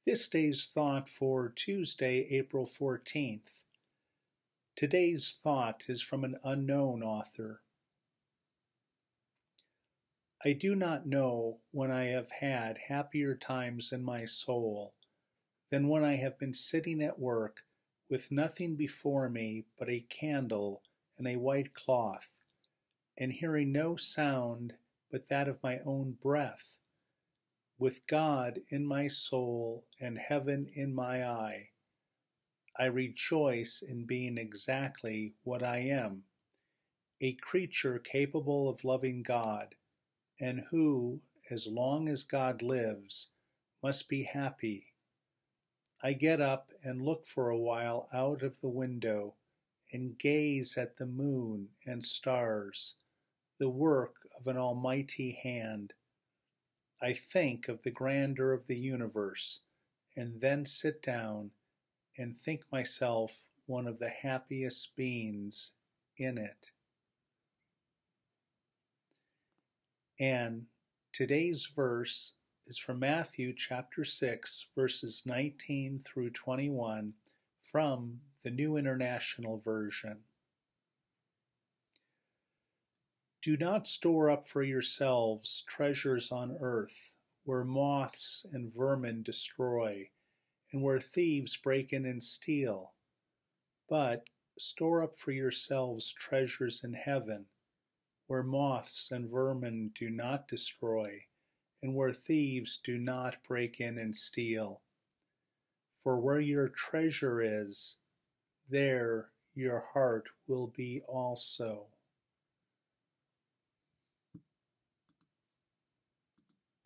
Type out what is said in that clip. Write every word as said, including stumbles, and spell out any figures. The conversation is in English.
This day's thought for Tuesday, April fourteenth. Today's thought is from an unknown author. I do not know when I have had happier times in my soul than when I have been sitting at work with nothing before me but a candle and a white cloth, and hearing no sound but that of my own breath, with God in my soul and heaven in my eye. I rejoice in being exactly what I am, a creature capable of loving God, and who, as long as God lives, must be happy. I get up and look for a while out of the window and gaze at the moon and stars, the work of an almighty hand. I think of the grandeur of the universe, and then sit down and think myself one of the happiest beings in it. And today's verse is from Matthew chapter six, verses nineteen through twenty-one, from the New International Version. Do not store up for yourselves treasures on earth, where moths and vermin destroy, and where thieves break in and steal. But store up for yourselves treasures in heaven, where moths and vermin do not destroy, and where thieves do not break in and steal. For where your treasure is, there your heart will be also.